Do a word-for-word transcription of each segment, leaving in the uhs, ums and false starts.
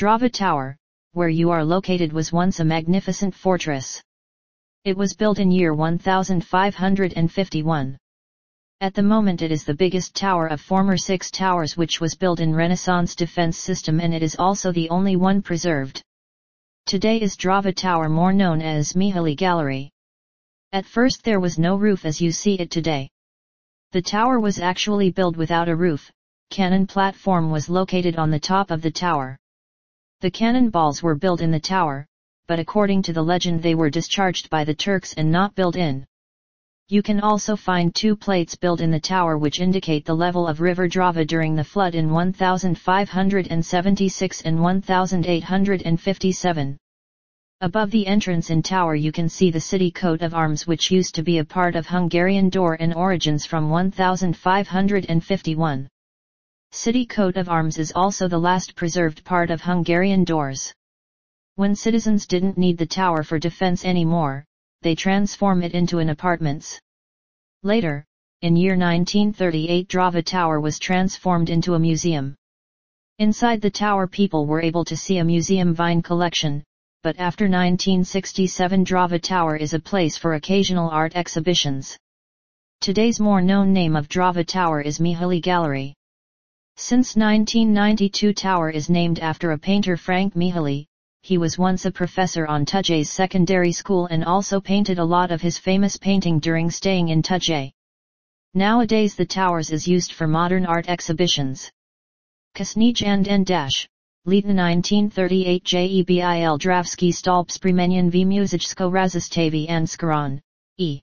Drava Tower, where you are located, was once a magnificent fortress. It was built in year one thousand five hundred fifty-one. At the moment it is the biggest tower of former six towers which was built in Renaissance defense system, and it is also the only one preserved. Today is Drava Tower, more known as Mihaly Gallery. At first there was no roof as you see it today. The tower was actually built without a roof. Cannon platform was located on the top of the tower. The cannonballs were built in the tower, but according to the legend they were discharged by the Turks and not built in. You can also find two plates built in the tower which indicate the level of river Drava during the flood in one thousand five hundred seventy-six and one thousand eight hundred fifty-seven. Above the entrance in tower you can see the city coat of arms, which used to be a part of Hungarian door in origins from one thousand five hundred fifty-one. City coat of arms is also the last preserved part of Hungarian doors. When citizens didn't need the tower for defense anymore, they transform it into an apartments. Later, in year nineteen thirty-eight, Drava Tower was transformed into a museum. Inside the tower people were able to see a museum vine collection, but after nineteen sixty-seven Drava Tower is a place for occasional art exhibitions. Today's more known name of Drava Tower is Mihaly Gallery. Since nineteen ninety-two tower is named after a painter, Frank Mihaly. He was once a professor on Tujay's secondary school and also painted a lot of his famous painting during staying in Tujay. Nowadays the towers is used for modern art exhibitions. Kasnij and N dash, Lita nineteen thirty-eight Jebil Dravsky Stolp Spremenian v Muzyczko Razistavi and Skaran, E.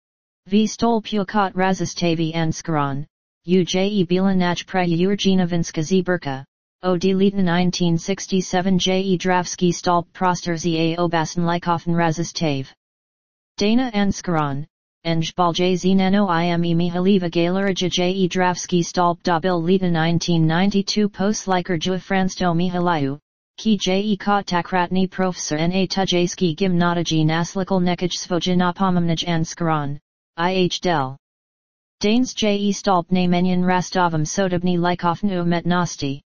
V Stolpukot Razistavi and Skaran, U Jebil Naj Prayurginovinska Zberka. O D Lita nineteen sixty-seven J E Dravsky Stolp Prostor za Obasan Lykofen Razistave. Dana Anskaran, Njbal J Zineno Ime Mihaliva Galerija J E Dravsky Stolp Dobil Lita nineteen ninety-two Postliker Ju Fransto Mihalayu, Ki J E Kotakratni Professor N A Tujayski Gimnatogy Naslikal Nekaj Svojinopomamnaj Anskaran, I H Del. Danes J E Stolp Namenyan Rastovam Sodobni Lykofen Umetnosti.